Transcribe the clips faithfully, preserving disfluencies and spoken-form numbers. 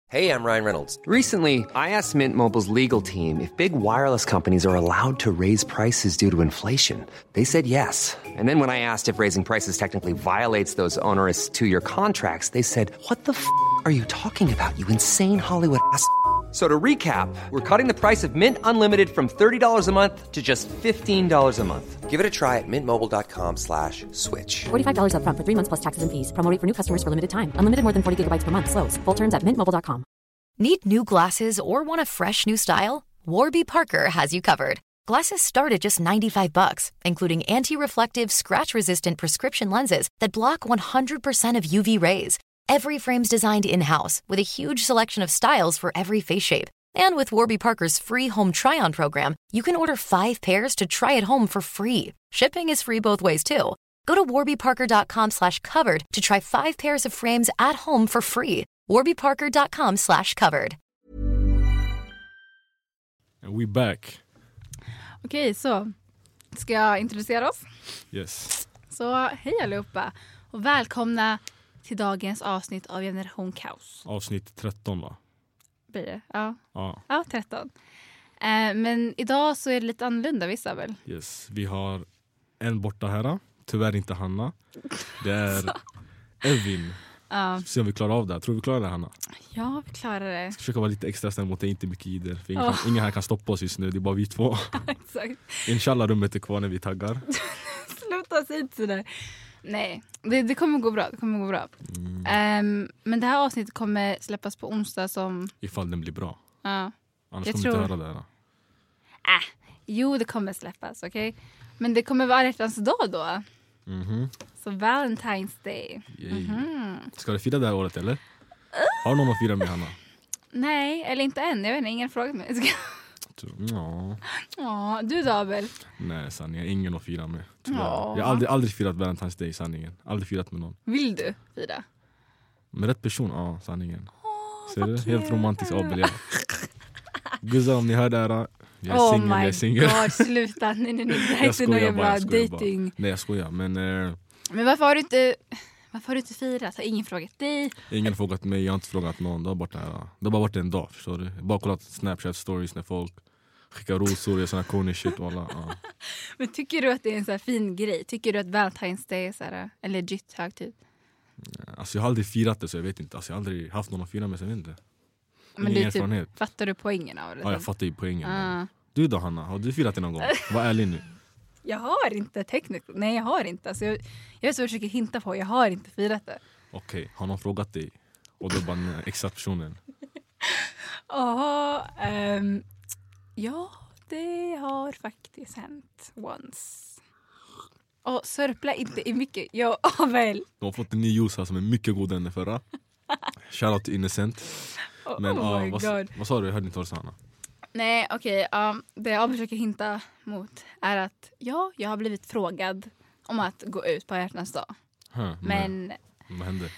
Hey, I'm Ryan Reynolds. Recently, I asked Mint Mobile's legal team if big wireless companies are allowed to raise prices due to inflation. They said yes. And then when I asked if raising prices technically violates those onerous two-year contracts, they said, "What the f*** are you talking about, you insane Hollywood ass?" So to recap, we're cutting the price of Mint Unlimited from thirty dollars a month to just fifteen dollars a month. Give it a try at mintmobile.com slash switch. forty-five dollars up front for three months plus taxes and fees. Promo rate for new customers for limited time. Unlimited more than forty gigabytes per month. Slows full terms at mint mobile dot com. Need new glasses or want a fresh new style? Warby Parker has you covered. Glasses start at just ninety-five bucks, including anti-reflective, scratch-resistant prescription lenses that block one hundred percent of U V rays. Every frame's designed in-house with a huge selection of styles for every face shape. And with Warby Parker's free home try-on program, you can order five pairs to try at home for free. Shipping is free both ways too. Go to warbyparker.com slash covered to try five pairs of frames at home for free. warbyparker.com slash covered. And we back. Okej, så ska jag introducera oss? Yes. Så hej allihopa och välkomna till dagens avsnitt av Generation Kaos. Avsnitt tretton, va? Blir det? Ja. Ja. Ja, tretton. Eh, men idag så är det lite annorlunda, vissa väl? Yes, vi har en borta här. Tyvärr inte Hanna. Det är Evin. Ja. Se om vi klarar av det. Tror vi klarar det, Hanna? Ja, vi klarar det. Jag ska försöka vara lite extra snäll mot det, inte mycket ider. För ingen, Oh. kan, ingen här kan stoppa oss just nu, det är bara vi två. Exakt. Inshallah, rummet är kvar när vi taggar. Sluta säga inte sådär. Nej, det, det kommer gå bra. Det kommer gå bra. Mm. Um, men det här avsnittet kommer släppas på onsdag som... Ifall den blir bra. Ja. Annars Jag kommer tror... vi inte höra det här. Äh, jo, det kommer släppas, okej? Okay? Men det kommer vara hjärtans dag då. Mhm. Så Valentine's Day. Yay. Mm-hmm. Ska du fira det här året, eller? Har du någon att fira med, Hanna? Nej, eller inte än. Jag vet inte, ingen frågat mig. Ja. Ja, du då, Abel? Nej, sanningen. Ingen att fira med. Tyvärr. Ja. Jag har aldrig, aldrig firat Valentine's Day, sanningen. Aldrig firat med någon. Vill du fira? Med rätt person, ja, sanningen. Åh, Ser du? vad Helt kul. romantisk Abel, ja. Guzza, om ni hör det här. Jag är Oh singel, jag är my singel. god, sluta. Nej, nej, nej. Det här är Jag inte någon skojar bara, jävla jag skojar bara. dating. Nej, jag skojar, men eh, Men varför har du inte... Varför har du inte firat? Har ingen frågat dig? ingen har frågat mig, jag har inte frågat någon. Det har bara, här, det har bara varit en dag, förstår du? Jag har bara kollat Snapchat stories när folk skickar rosor och såna corny shit. Alla, ja. Men tycker du att det är en så här fin grej? Tycker du att Valentine's Day är så här, en legit högtid? Alltså jag har aldrig firat det, så jag vet inte. Alltså jag har aldrig haft någon att fira med, så jag vet inte. Men Ingen du, typ, erfarenhet. fattar du poängen av det? Ja, jag fattar ju poängen. Ah. Du då, Hanna, har du firat det någon gång? Var ärlig nu. Jag har inte tekniskt. Nej, jag har inte. Alltså, jag, jag vet så jag försöker hinta på. Jag har inte firat det. Okej, okay, har någon frågat dig? Och då bara den exakt personen. Ja, um, ja, det har faktiskt hänt once. Och sörpla inte i mycket. Jag har väl. De har fått en ny juice här som är mycket godare än den förra. Shoutout till Innocent. Men oh uh, my vad, God. vad sa du? Jag hörde inte vad du sa, Hanna. Nej, okej. Okay, um, det jag försöker hinta mot är att ja, jag har blivit frågad om att gå ut på hjärtans dag. Huh, men... men... Vad hände?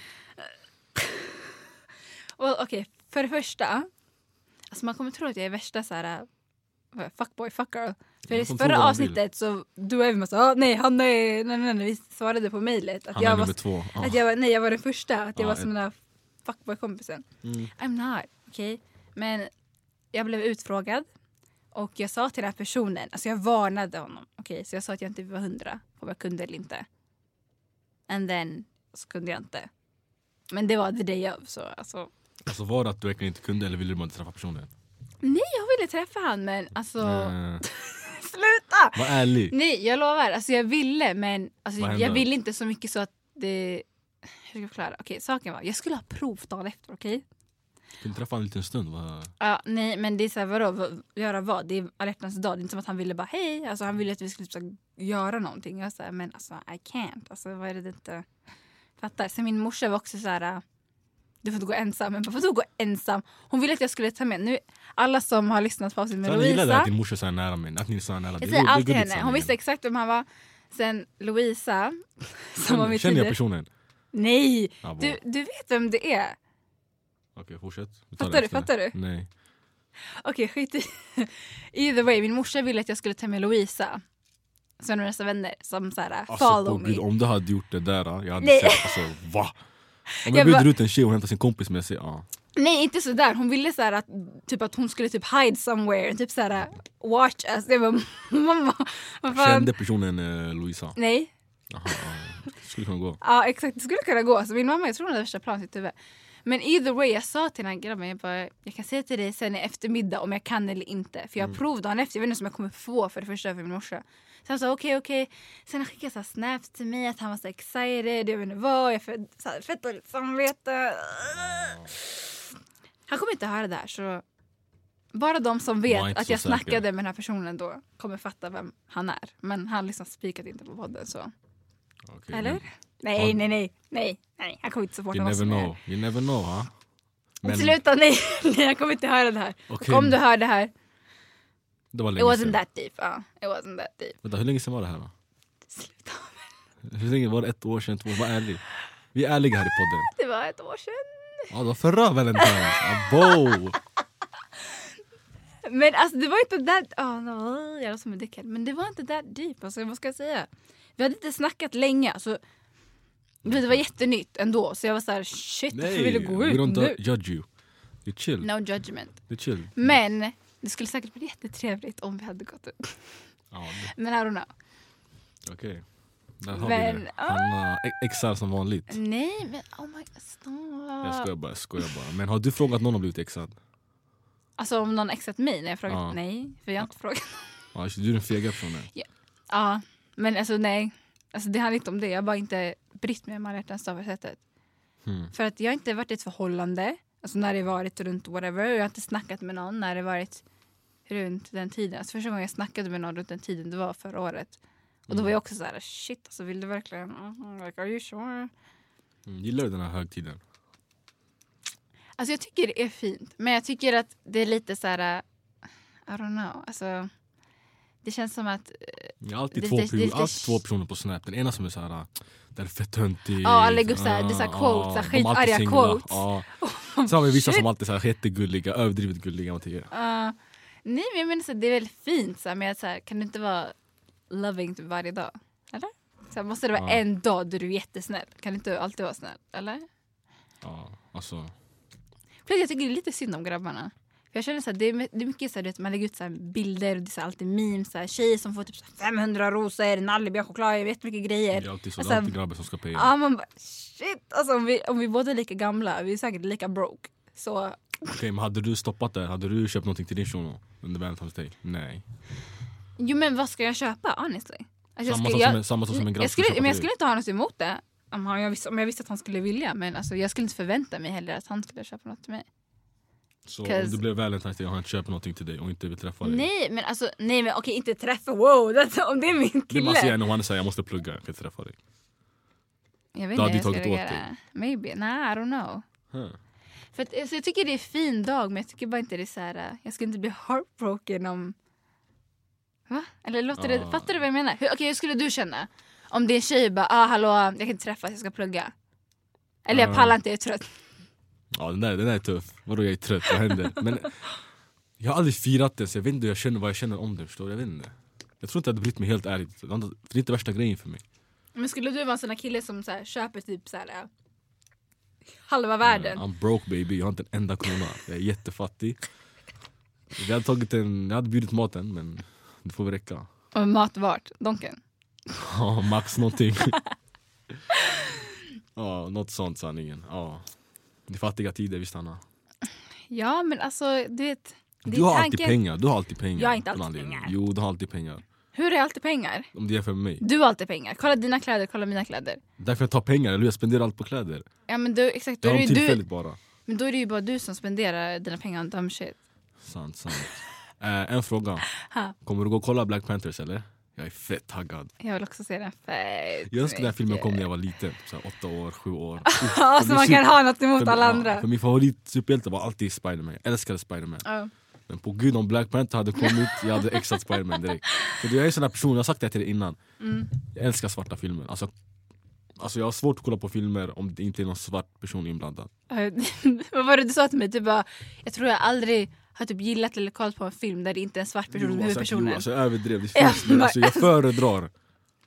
Well, okej, okay. För det första, alltså man kommer tro att jag är värsta så här fuckboy, fuckgirl. För i förra avsnittet så du och Evin sa, nej, han är, nej, nej, nej, vi svarade på mejlet att han jag är var, nummer två. Ah. att jag var, nej, jag var den första, att jag ah, var som ett... den där fuckboy-kompisen. Mm. I'm not, okej. Okay? Men jag blev utfrågad och jag sa till den här personen, alltså jag varnade honom, okej, okay? Så jag sa att jag inte var hundra om jag kunde eller inte. And then så kunde jag inte. Men det var the day of, så alltså. Alltså var det att du verkligen inte kunde, eller ville du bara inte träffa personen? Nej, jag ville träffa han, men alltså... Äh... Sluta! Var ärlig. Nej, jag lovar. Alltså jag ville, men alltså, jag ville inte så mycket så att det... Hur ska jag förklara? Okej, saken var, jag skulle ha prov dagen efter, okej? Kunde träffa en liten stund, va? Ja, nej, men det är så här, vadå? Göra vad? Det är alla hjärtans dag. Det är inte som att han ville bara, hej. Alltså han ville att vi skulle så här, göra någonting. Jag sa, men alltså, I can't. Alltså, vad är det inte... Fattar? Så min morsa var också så här... Du får inte gå ensam. Men varför får du gå ensam? Hon ville att jag skulle ta med. Nu, alla som har lyssnat på oss med så Lovisa. Jag gillar att din morsa är så här nära mig. Att ni är så här nära. Jag säger allt till henne. Hon visste exakt vem han var. Sen Lovisa. Som Känner, var mitt känner jag tidigare. personen? Nej. Ja, du, du vet vem det är. Okej, fortsätt. Fattar du? Fattar du? Nej. Okej, skit i. Either way, min morsa ville att jag skulle ta med Lovisa. Så några nästa vänner som så här, alltså, follow me. Gud, om du hade gjort det där, jag hade Nej. sett, alltså, va? Om jag, Jag bjuder bara- ut en tjej och hämtar sin kompis med sig, ja. Nej, inte så där. Hon ville så här att typ att hon skulle typ hide somewhere, typ så här watch us. Det var mamma. Vad fan? Kände personen eh, Louisa? Nej. Aha, ja. Skulle kunna gå. Ja, exakt. Det skulle kunna gå. Så min mamma, jag tror hon hade värsta plan i sitt huvud. Men either way, jag sa till den här grabben, jag bara, jag kan säga till dig sen i eftermiddag om jag kan eller inte. För jag mm. provade dagen efter, jag vet inte om jag kommer få för det första för min morsa. Så han sa okej, okay, okej. Okay. Sen skickade han snaps till mig att han var så excited. Jag vet inte vad, jag fett, fett dåligt samvete. Han kommer inte höra det här, så bara de som vet att jag snackade säker. med den här personen då kommer fatta vem han är. Men han liksom spikat inte på podden, så. Okay, eller? Men... Nej, han... nej, nej, nej, nej. Han kommer inte supporta you oss. Never know. You never know, ha? Men... Sluta, nej, nej, jag kommer inte höra det här. Okay. Och om du hör det här, det var it wasn't sedan. that deep. Ja, it wasn't that deep. Vänta, hur länge sedan var det här då? Sluta. Hur länge var det? Ett år sedan, två år? Var ärlig. Vi är ärliga här i podden. Det var ett år sedan. Ja, det var förra Valentine's. Abo! Men alltså det var inte that... Oh, no, jag var som en dickhead. Men det var inte that deep. Alltså, vad ska jag säga? Vi hade inte snackat länge. Alltså, det var jättenytt ändå. Så jag var så här, shit, nej, jag ville gå ut we don't nu. judge you. You're chill. No judgment. You're chill. Men det skulle säkert bli jättetrevligt om vi hade gått ut. Ja, det... Men I don't know. Okej. Okay. Där har men, vi det. Han uh, exar som vanligt. Nej, men oh my god, stop. Jag skojar bara, jag skojar bara. Men har du frågat någon om blivit exad? Alltså om någon exat mig när jag frågat? Ja. Nej, för jag har inte frågat. Ja, du är den fega personen. Ja. ja, men alltså nej. Alltså det handlar inte om det. Jag har bara inte brytt mig om alla hjärtans dag på sättet. Hmm. För att jag har inte varit i ett förhållande. Alltså när det varit runt whatever. Jag har inte snackat med någon när det varit runt den tiden. Alltså första gången jag snackade med någon runt den tiden, det var förra året. Och då var jag också så här, shit, alltså vill du verkligen? Uh, like, are you sure? Mm, gillar du den här högtiden? Alltså jag tycker det är fint. Men jag tycker att det är lite så här, I don't know. Alltså, det känns som att... Jag har alltid, det, två, det, det, alltid två personer på Snap. Den ena som är så här, det är fett töntig. Ja, alla lägger upp så här, det är så här quotes, uh, skitarga quotes. Ja. Oh, så har vi vissa som alltid är så här jättegulliga, överdrivet gulliga. Uh, nej, men jag menar så, det är väl fint så här, men så här, kan det inte vara loving typ varje dag? Eller? Så här, måste det vara ja. en dag där du är jättesnäll? Kan det inte alltid vara snäll? Eller? Ja, alltså... Jag tycker det är lite synd om grabbarna. För jag känner så här, det är, det är mycket så här, man lägger ut så här bilder och det är så här, alltid memes, så här, tjejer som får typ så här, femhundra rosor, nallibiga choklad, jag vet mycket grejer. Det är alltid så, alltså, det är alltid grabbar som ska paya. Ja, man bara, shit, alltså om vi, om vi båda är lika gamla, vi är säkert lika broke. Så... Okej, okay, men hade du stoppat det? Hade du köpt någonting till din shuno under Valentine's Day? Nej. Jo, men vad ska jag köpa, honestly? Alltså, samma, jag sak jag, som en, samma sak som en grabb jag skulle, skulle men jag skulle inte ha något emot det om jag, visste, om jag visste att han skulle vilja. Men alltså, jag skulle inte förvänta mig heller att han skulle köpa något till mig. Så om du blev Valentine's Day och han inte köper någonting till dig och inte vill träffa dig? Nej, men alltså, nej men okej, inte träffa, wow, det, om det är min kille. Det måste jag, om han säger jag måste plugga, jag kan inte träffa dig. Jag vet inte, jag ska göra. Maybe, nah, I don't know. Huh. För att, alltså, jag tycker det är en fin dag, men jag tycker bara inte det är så här, jag ska inte bli heartbroken om... Va? Eller låter ah. det, fattar du vad jag menar? Okej, okay, hur skulle du känna? Om det är en tjej bara, ah hallå, jag kan inte träffas, jag ska plugga. Eller jag pallar inte, jag är trött. Ja, den där, den där är tuff. Vadå, jag är trött, vad händer? Men jag har aldrig firat det, så jag vet inte hur jag känner, vad jag känner om det, förstår du? Jag vet inte. Jag tror inte att det brytt mig helt ärligt. För det är inte värsta grejen för mig. Men skulle du vara en sån här kille som så här, köper typ så här, halva världen? Yeah, I'm broke baby, jag har inte en enda krona. Jag är jättefattig. Jag hade, tagit en, jag hade bjudit maten, men det får väl räcka. Och mat vart? Donken? Ja, max någonting. Ja, något sånt sanningen. Ja. Det är fattiga tider, visst Anna? Ja, men alltså, du vet... Du har tanken... alltid pengar, du har alltid pengar. Jag har inte alltid pengar. Jo, du har alltid pengar. Hur är jag alltid pengar? Om det är för mig. Du har alltid pengar. Kolla dina kläder, kolla mina kläder. Därför jag tar pengar, eller jag spenderar allt på kläder. Ja, men du, exakt. Då är det tillfälligt du... bara. Men då är det ju bara du som spenderar dina pengar on dumb shit. Sant, sant. äh, en fråga. Ha. Kommer du gå och kolla Black Panthers, eller? Jag är fett taggad. Jag vill också se den fett. Jag önskar den här filmen kom när jag var liten. Så här, åtta år, sju år. Ja, så man kan ha något emot för, alla andra. Ja, för min favorit superhjälte var alltid Spider-Man. Jag älskade Spider-Man. Uh. Men på gud, om Black Panther hade kommit, jag hade exat Spider-Man direkt. För jag är en sån här person, jag har sagt det till dig innan. Mm. Jag älskar svarta filmer. Alltså, alltså jag har svårt att kolla på filmer om det inte är någon svart person inblandad. Vad var det du sa till mig? Du bara, jag tror jag aldrig... har typ gillat eller kollat på en film där det inte är en svart person som huvudpersonen. Jo, alltså jag överdrev. Det finns, men alltså, jag föredrar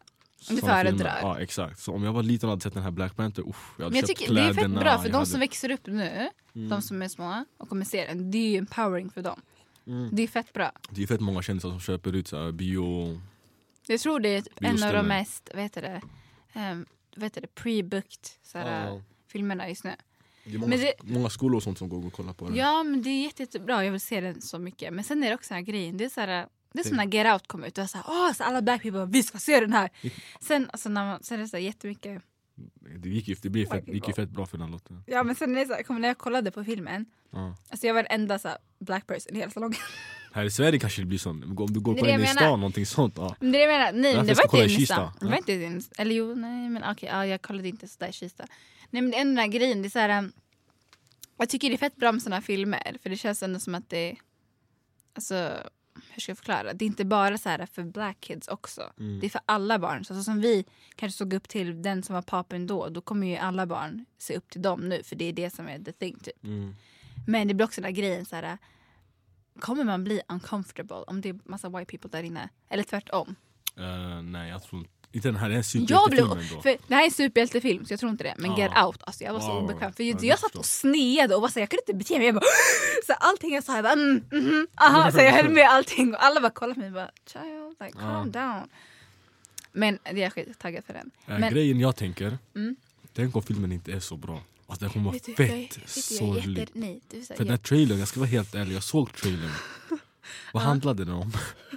Du föredrar. Ja, exakt. Så om jag var liten och hade sett den här Black Panther, uff, jag hade Men jag köpt tycker kläderna. det är fett bra för de hade... som växer upp nu, mm. de som är små och kommer se den, det är ju empowering för dem. Mm. Det är fett bra. Det är fett många kändisar som köper ut så här, bio... Jag tror det är en av de mest, vet det, um, vet det, pre-booked så här, oh. filmerna just nu. Det är många, det, många skolor och sånt som går och kollar på den. Ja, men det är jätte, jättebra. Jag vill se den så mycket. Men sen är det också den här grejen. Det är så här, det är som när Get Out kom ut. Det var så här, åh, så alla black people, vi ska se den här. Sen, alltså, när man, sen är det så här jättemycket... Det gick ju, det blir fett, det gick ju fett bra för den låten. Ja, men sen är det så här, kom, när jag kollade på filmen. Uh. Alltså jag var den enda så här, black person i hela salongen. Här i Sverige kanske det blir så. Om du går på en i stan, någonting sånt. Ja. Men det jag menar, nej, det var inte i stan. Det var inte i stan. Eller jo, nej, men okej, okay, ja, jag kollade inte så där i Kista. Nej, men den där grejen, det är så här... Jag tycker det är fett bra med såna här filmer. För det känns ändå som att det... Alltså, hur ska jag förklara? Det är inte bara så här för black kids också. Mm. Det är för alla barn. Så, så som vi kanske såg upp till den som var papen då. Då kommer ju alla barn se upp till dem nu. För det är det som är the thing typ. Mm. Men det blir också den här grejen så här... Kommer man bli uncomfortable om det är massa white people där inne? Eller tvärtom? Uh, nej, jag tror inte. Inte den här är en superhjältefilm ändå. För det här är en superhjältefilm så jag tror inte det. Men ah. Get Out, alltså jag var så ah. obekväm. För jag, jag satt och sneade och var så, jag kunde inte bete mig. Jag bara, så allting jag sa, jag bara, mm, mm, aha. Så jag höll med allting. Och alla bara kollade på mig och bara, child, like, calm ah. down. Men det är jag skittaggad för den. Äh, men, grejen jag tänker, mm. tänk om filmen inte är så bra. Alltså den kommer vara fett jag, sorglig. Nej, du, för den här trailern, jag ska vara helt ärlig, jag såg trailern. Vad ah. handlade den om?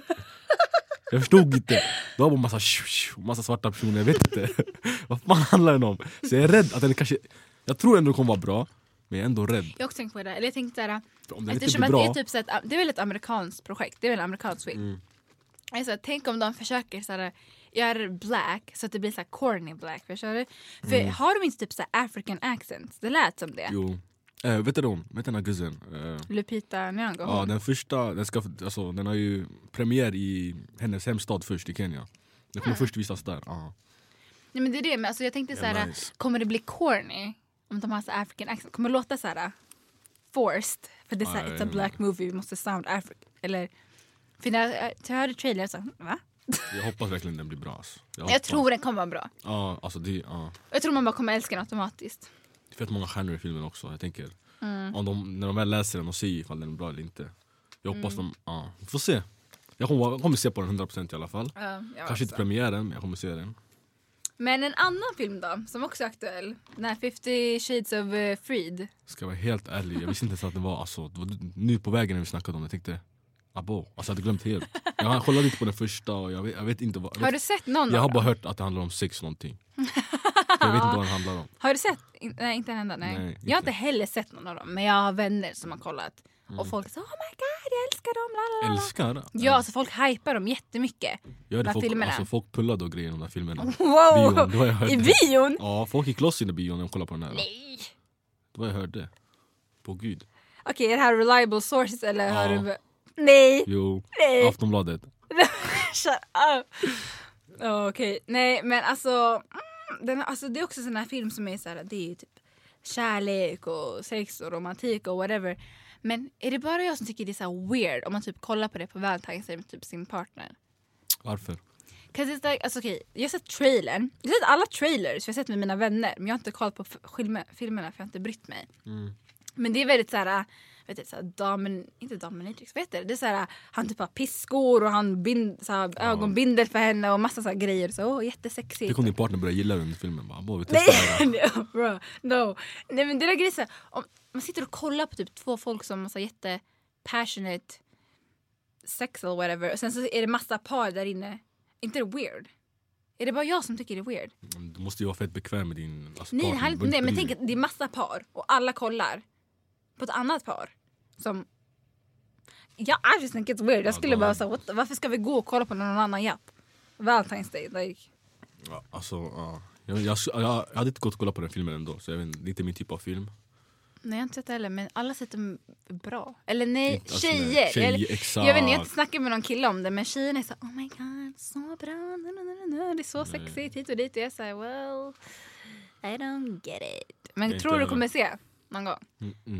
Jag förstod inte. Det var bara massa, massa svarta personer, jag vet inte. Vad fan handlar den om? Så jag är rädd att den kanske... Jag tror ändå det kommer vara bra, men jag är ändå rädd. Jag har också tänkt på det. Eller jag tänkte där, eftersom att det är typ så att, det är väl ett amerikanskt projekt. Det är väl en amerikansk film. Mm. Alltså, tänk om de försöker så här, göra black så att det blir så här corny black. Förstår du? För mm. har de inte typ så här African accents? Det lät som det. Jo. Äh, vet du hon? Vet du den här guzzen? Äh, Lupita Nyong'o. Ja, den första, den, ska, alltså, den har ju premiär i hennes hemstad först i Kenya. Den kommer mm. först visas där. Aha. Nej, men det är det, men alltså, jag tänkte så här, nice. Kommer det bli corny om de har så African accent? Kommer det låta så här forced? För det är så här, it's a black movie, vi måste sound African. Eller, för när jag, jag hörde trailer så va? Jag hoppas verkligen den blir bra. Alltså. Jag, jag tror den kommer vara bra. Ja, alltså det, ja. Jag tror man bara kommer älska den automatiskt. Det är fett många stjärnor i filmen också. Jag tänker, mm. om de, när de väl läser den och ser ifall den är bra eller inte. Jag hoppas mm. de, ja, vi får se. Jag kommer, jag kommer se på den hundra procent i alla fall. Ja, kanske inte premiären, men jag kommer se den. Men en annan film då, som också är aktuell. Den här fifty Shades of uh, Freed. Ska jag vara helt ärlig, jag visste inte att det var, alltså, det var nu på vägen när vi snackade om det. Jag tänkte, abo, alltså jag hade glömt helt. Jag kollade lite på den första och jag vet, jag vet inte vad. Har du sett någon? Jag har bara hört att det handlar om sex någonting. Jag vet inte vad den handlar om. Har du sett? Nej, inte den enda, nej. nej inte. Jag har inte heller sett någon av dem, men jag har vänner som har kollat. Mm. Och folk säger, oh my god, jag älskar dem. Lalala. Älskar? Ja, ja, alltså folk hypar dem jättemycket. Ja, det folk, alltså, folk pullade och grejer i de där filmerna. Wow! Bion, jag I bion? Ja, folk gick loss in i bion när de kollade på den här. Nej! Det var jag hörde. På gud. Okej, okay, är det här reliable sources eller ja. Har du... Nej! Jo, nej. Aftonbladet. Shut up! Okej, okay. Nej, men alltså... Den, alltså det är också sån här film som är så här, det är ju typ kärlek och sex och romantik och whatever. Men är det bara jag som tycker det är så här weird om man typ kollar på det på Valentine's Day med typ sin partner? Varför? Like, alltså, okay, jag har sett trailern. Jag har sett alla trailers jag har sett med mina vänner. Men jag har inte kollat på filmer, filmerna för jag har inte brytt mig. Mm. Men det är väldigt så här, vet du, så här domin, inte dominatrix, vet du? Det är så här, han typ har piskor och han bind, så här, ja. ögonbindel för henne och massa så här grejer. Så, åh, jättesexigt. Tänk om din partner börjar gilla den filmen. Bara, bara, nej, no, bro, no. Nej, men det där grejer så här, om man sitter och kollar på typ två folk som har jätte passionate sex eller whatever. Och sen så är det massa par där inne. Inte det weird? Är det bara jag som tycker det är weird? Du måste ju vara fett bekväm med din alltså, nej, partner. Nej, nej, men tänk att det är massa par och alla kollar på ett annat par som ja, I just think it's weird. Jag skulle ja, bara säga, varför ska vi gå och kolla på någon annan japp? Valentine's Day, like. Ja, alltså, ja. jag, jag, jag, jag hade inte gått och kolla på den filmen ändå, så jag vet, det är inte min typ av film. Nej, jag har inte sett det heller, men alla sätter bra. Eller nej, alltså, tjejer. Nej, tjejer Eller, exakt. Jag vet inte, jag har inte snackat med någon kille om det, men tjejen är så, oh my god, så bra. Det är så sexigt hit och dit. Och jag säger, well, I don't get it. Men jag tror du kommer se någon gång? Mm, nej.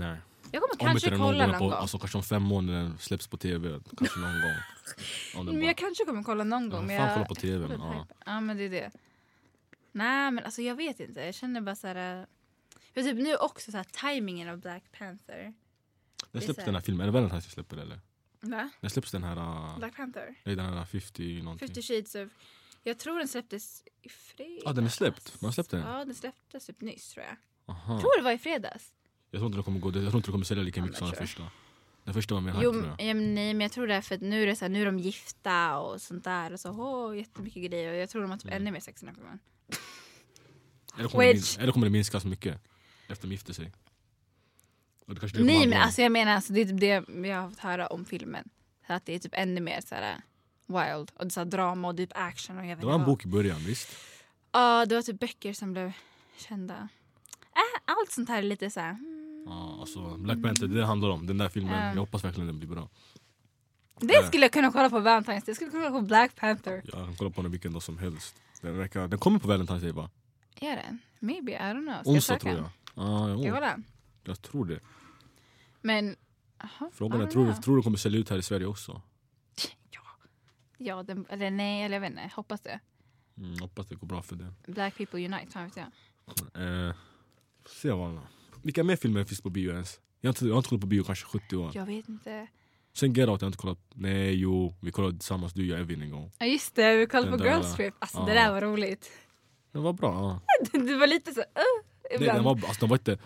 Jag kommer kanske kolla någon gång. Alltså kanske om fem månader släpps på tv. Kanske någon gång. Men jag kanske kommer kolla någon gång. Ja, men fan jag kolla på tv. Ja. ja, men det är det. Nej, men alltså jag vet inte. Jag känner bara så här... För typ nu också så här timingen av Black Panther. När släpps den här filmen? Är det Valentine's jag släpper eller? Va? När släpps den här... Uh... Black Panther? Nej, den här femtio någonting. fifty Shades of... Jag tror den släpptes i fredags. Ja, ah, den är släppt. Man släppte den. Ja, den släpptes typ nyss tror jag. Aha. Jag tror det var i fredags. Jag tror inte det kommer gå. Jag tror inte det kommer sälja lika mycket ja, som den första. Den första var mer hype, jo, tror jag. Ja, nej, men jag tror det är för att nu är det så här, nu är de gifta och sånt där och så åh, jättemycket grejer och jag tror de har typ mm. ännu mer sex i den här filmen. Eller kommer, Which... det, eller kommer det minskas mycket efter de gifter sig? Det det nej, men alltså jag menar alltså, det är typ det vi har fått höra om filmen. Så att det är typ ännu mer så här wild och så här drama och typ action och jag vet. Det var en bok i början, visst? Ja, det var typ böcker som blev kända. Äh, allt sånt här är lite så här. Mm. Ja, alltså Black Panther, det handlar om den där filmen. Mm. Jag hoppas verkligen den blir bra. Det skulle jag kunna kolla på Valentine's. Jag skulle kunna kolla på Black Panther. Ja, jag kan kolla på den vilken dag som helst. Den, räcker, den kommer på Valentine's Day, va? Är den? Maybe, I don't know. Ska onsdag jag tror jag. Ah, ja, ska jag kolla? Jag tror det. Men aha, frågan är, tror du, tror du kommer sälja ut här i Sverige också? Ja, ja den, eller nej, eller jag vet inte. Hoppas det. Mm, hoppas det går bra för det. Black People Unite, vet jag. Eh, se vad. Vilka mer filmer finns på bio ens? Jag har inte, jag har inte kollat på bio kanske sjuttio år. Jag vet inte. Sen Get Out, jag har inte kollat. Nej, jo. Vi kollade tillsammans, du och Evin en gång. Ja, just det. Vi kollade den på Girls Trip. Alltså, ja. Det där var roligt. Det var bra, ja. Du var lite så... Uh, Nej, den var, alltså, den var inte...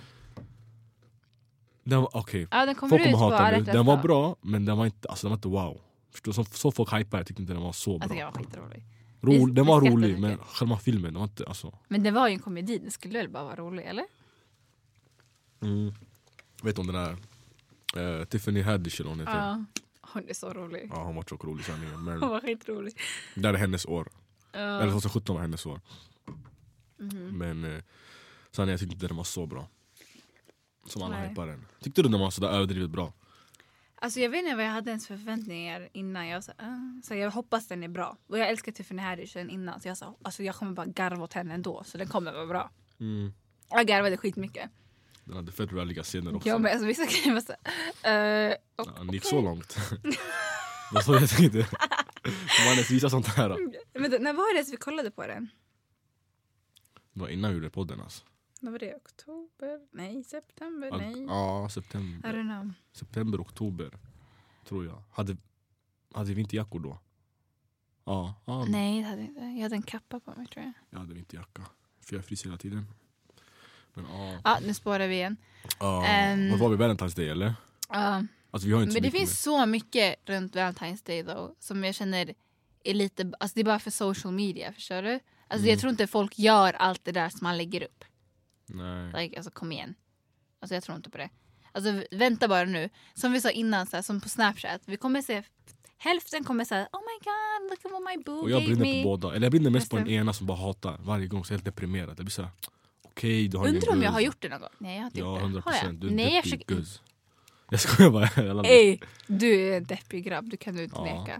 Den var, okej. Okay. Ja, den kommer ut på den, den var bra, men den var inte, alltså, den var inte wow. Förstår, så, så folk hypade, jag tyckte inte den var så bra. Alltså, jag var skitrolig. Ro, den var rolig, mycket. Men själva filmen, den var inte, alltså... Men det var ju en komedi, det skulle väl bara vara rolig, eller? Mm. Vet du om den där uh, Tiffany Haddish eller hon heter? Ja, hon är så rolig. Ja, hon var så rolig sanningen. Men hon var skitrolig. Det är hennes år. Uh. Eller tjugosjutton var hennes år. Mm-hmm. Men uh, sanningen, jag tyckte inte den var så bra. Som alla hypar den. Tyckte du den var så där överdrivet bra? Alltså jag vet inte vad jag hade ens förväntningar innan. Jag sa, uh, så jag hoppas den är bra. Och jag älskar Tiffany Haddish innan. Så jag sa, alltså jag kommer bara garva åt henne ändå. Så den kommer vara bra. Mm. Jag garvade skitmycket. Den hade fett ralliga scener också. Ja, men alltså vissa grejer var så... Uh, och, ja, han gick okay. så långt. Det var så jag tänkte. Man hade visat sånt här. Men då, när var det vi kollade på den? Det var innan vi gjorde podden alltså. När var det? Oktober? Nej, september? Ja, nej. Ja, september. I don't know. September, oktober. Tror jag. Hade, hade vi inte jackor då? Ja. ja. Nej, det hade inte. Jag hade en kappa på mig tror jag. Jag hade inte jacka. För jag frys hela tiden. Men ja. Ja, nu spårar vi igen. Ja. Um, Vad var vi? Valentine's Day eller? Ja. Alltså, vi har inte men det finns med. så mycket runt Valentine's Day då. Som jag känner är lite... Alltså det är bara för social media, förstår du? Alltså mm. jag tror inte folk gör allt det där som man lägger upp. Nej. Like, alltså kom igen. Alltså jag tror inte på det. Alltså vänta bara nu. Som vi sa innan, så här, som på Snapchat. Vi kommer se... Hälften kommer säga oh my god, look at what my boo Och jag gave brinner me. på båda. Eller jag brinner mest på den ena som bara hatar. Varje gång så är jag helt deprimerad. Det blir så här, okej, du har undrar om guzz. jag har gjort det någon gång. Nej, jag har inte ja, gjort det. hundra procent. Du är Nej, jag försöker... guzz. Jag skojar bara. Ey, du är en deppig grabb. Du kan du inte ja. neka.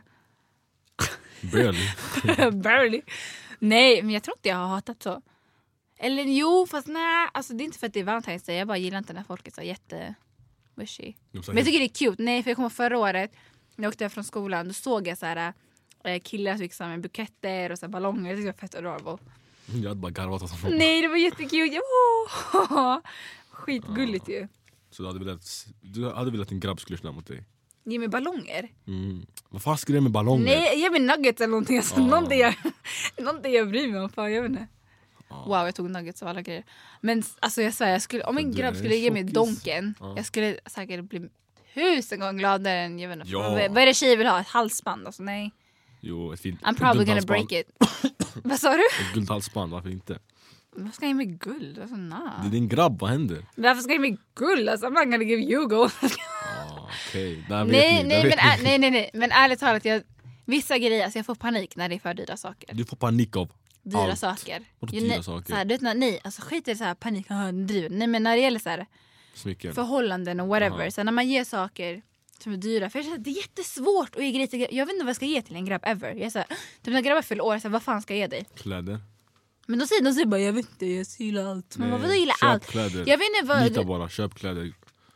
Barely. Barely. Nej, men jag tror inte jag har hatat så. Eller jo, fast nej. Alltså det är inte för att det är Valentine's Day. Jag bara gillar inte när folk är så jätte wishy. Men jag tycker det är cute. Nej, för jag kommer förra året. När jag åkte från skolan. Då såg jag så här äh, killar som gick med buketter och så här ballonger. Det tyckte jag var fett adorable. Jag hade bara garvat åt honom. Nej, det var jättekul. Oh, skitgulligt ja. ju. Så du hade velat, du hade velat att en grabb skulle slå mot dig? Ge mig ballonger. Mm. Vad fan ska det med ballonger? Nej, ge mig nuggets eller någonting. Alltså, ah. någonting, jag, någonting jag bryr mig om. Fan, jag vet inte. Ah. Wow, jag tog nuggets och alla grejer. Men alltså jag svär, jag skulle, om en grabb skulle ge mig donken. Ah. Jag skulle säkert bli tusen gånger gladare än, jag vet inte. Ja. Vad är det tjej vill ha? Ett halsband? Alltså, nej. Jo, ett fint. I'm probably gonna break it. Vad sa du? Ett guldhalsband, varför inte? Vad ska jag ge mig guld? Alltså, nah. Det är din grabb, vad händer? Varför ska jag ge mig guld? Alltså, I'm not gonna give you gold. ah, okay. nej, nej, men ä- nej, nej, nej. Men ärligt talat, jag, vissa grejer, alltså jag får panik när det är för dyra saker. Du får panik av dyra allt. saker. Vadå dyra nej, saker? Så här, du vet, nej, alltså skit i så här panik. Driver. Nej, men när det gäller så här, förhållanden och whatever. Så när man ger saker som är dyra. För jag känner, det är jättesvårt att ge grejer till. Jag vet inte vad jag ska ge till en grabb ever. Jag säger, typ när grabbar fyller år, så här, vad fan ska jag ge dig? Kläder. Men de säger, de säger bara, jag vet inte, jag gillar allt. Men vad gillar allt? Kläder. Jag vet inte vad... Lita bara, köp kläder.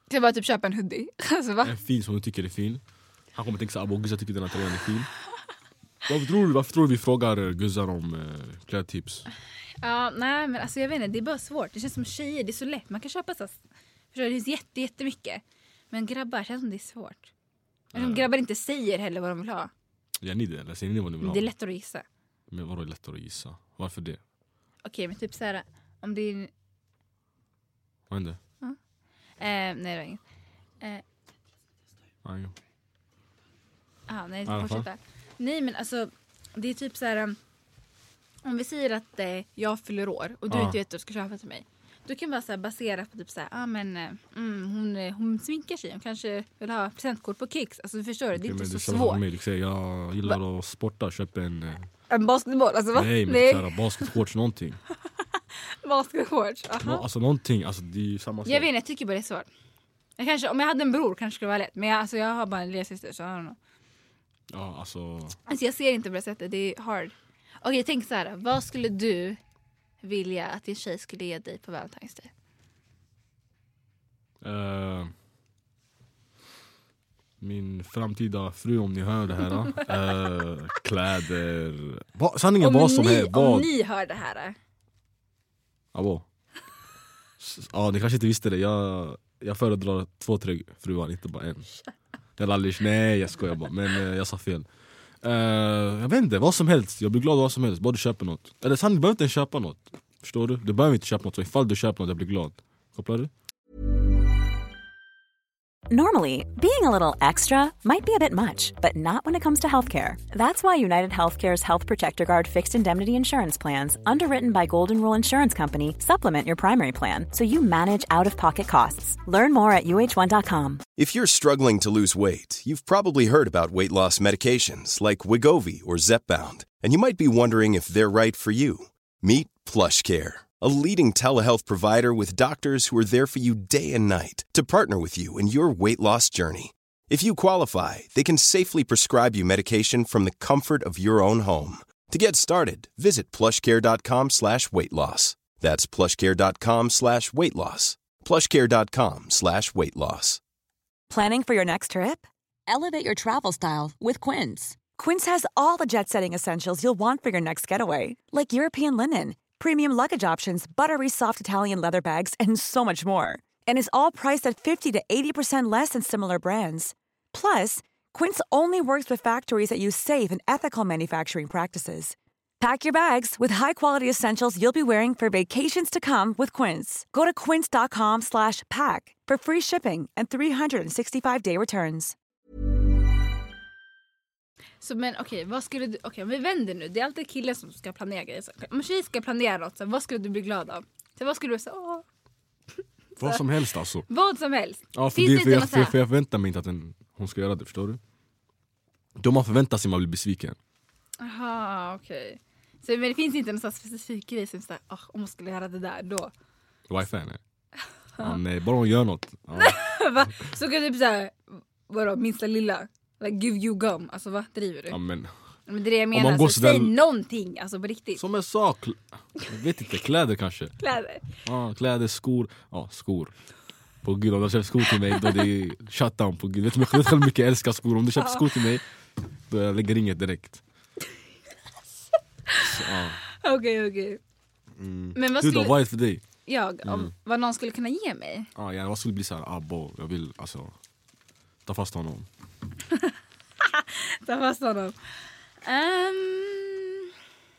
Jag bara typ köpa en hoodie. Alltså, va? En fin som du tycker är fin. Han kommer tänka så här, Guzzar tycker den här tröjan är fin. Varför tror du, varför tror du vi frågar Guzzar om eh, klädtips? Ja, nej men alltså jag vet inte, det är bara svårt. Det känns som tjejer, det är så lätt. Man kan köpa så, förstår, det finns jätte, jättemycket. Men grabbar känns som det är svårt. Men grabbar inte säger heller vad de vill ha. Ja, ni det, eller säger ni vad ni vill ha? Det är lättare att gissa. Men vadå är lättare att gissa? Varför det? Okej, men typ så här, om det är... Vad hände? Ja. Eh, nej, det var inget. Eh. Ah, ja. Ah, nej, det fortsätta. Nej, men alltså, det är typ så här... Om vi säger att eh, jag fyller år och du ah. inte vet vad du ska köpa till mig. Du kan bara så här, basera på typ så här, ah, men mm, hon, hon sminkar sig. Hon kanske vill ha presentkort på Kicks. Alltså, förstår du? Det är okay, inte så svårt. Mig, säger, jag gillar va? Att sporta, köpa en... Eh... En basketboll, alltså va? Nej, men nej. Så här, basketshorts, någonting. Basketshorts, aha. Alltså någonting, alltså det är ju samma sak. Jag vet inte, jag tycker bara det är svårt. Jag kanske, om jag hade en bror kanske skulle vara lätt. Men jag, alltså, jag har bara en lillasyster, så I don't know. Ja, alltså... Alltså jag ser inte på det sättet, det är hard. Okej, tänk så här. Vad skulle du vilja att din tjej skulle ge dig på Valentine's Day? Uh, min framtida fru, om ni hör det här. uh, kläder. Va, sanningen vad som är. Vad... Om ni hör det här. Ja, ja, ni kanske inte visste det. Jag, jag föredrar två, tre fruar, inte bara en. Jag aldrig, nej, jag skojar bara. Men uh, jag sa fel. Uh, jag vet inte, vad som helst. Jag blir glad vad som helst, bara du köper något. Eller sant, du behöver inte köpa något. Förstår du? Du behöver inte köpa något. Så ifall du köper något, jag blir glad. Kopplar du? Normally, being a little extra might be a bit much, but not when it comes to healthcare. That's why United Healthcare's Health Protector Guard fixed indemnity insurance plans, underwritten by Golden Rule Insurance Company, supplement your primary plan so you manage out-of-pocket costs. Learn more at U H one dot com. If you're struggling to lose weight, you've probably heard about weight loss medications like Wegovy or Zepbound, and you might be wondering if they're right for you. Meet PlushCare, a leading telehealth provider with doctors who are there for you day and night to partner with you in your weight loss journey. If you qualify, they can safely prescribe you medication from the comfort of your own home. To get started, visit plushcare.com slash weight loss. That's plushcare.com slash weight loss. plushcare.com slash weight loss. Planning for your next trip? Elevate your travel style with Quince. Quince has all the jet-setting essentials you'll want for your next getaway, like European linen, premium luggage options, buttery soft Italian leather bags, and so much more. And is all priced at fifty to eighty percent less than similar brands. Plus, Quince only works with factories that use safe and ethical manufacturing practices. Pack your bags with high-quality essentials you'll be wearing for vacations to come with Quince. Go to quince.com slash pack for free shipping and three sixty-five day returns. Så men okej, okay, vad skulle du... Okej, okay, om vi vänder nu. Det är alltid killen som ska planera grejer. Om tjej ska planera något, så vad skulle du bli glad av? Så vad skulle du säga? Åh. Vad som helst alltså. Vad som helst. Ja, för, det, för, jag, för, för jag förväntar mig inte att en, hon ska göra det, förstår du? Då man förväntar sig man blir besviken. Aha, okej. Okay. Så men det finns inte någon specifik grej som säger, oh, om hon skulle göra det där, då. Wifi, nej. Ja, nej, bara hon gör något. Ja. Va? Så kan du typ såhär, vadå, minsta lilla, like give you gum, alltså vad driver du? Ja, men... Men det är det jag menar, alltså, säg där... någonting, alltså på riktigt. Som jag sa, kl... jag vet inte, kläder kanske. Kläder? Ja, kläder, skor. Ja, skor. På gud, om du köper skor till mig, då det är shutdown på gud. Vet du själv mycket jag älskar skor. Om du köper skor till mig, då jag lägger inget direkt. Ja. Okej, okej. Mm. Men vad skulle... Du då, vad är det för dig? Jag, om mm. vad någon skulle kunna ge mig? Ja, jag vad skulle bli så här, ah, bo, jag vill alltså ta fast honom. Ta fast honom. Um,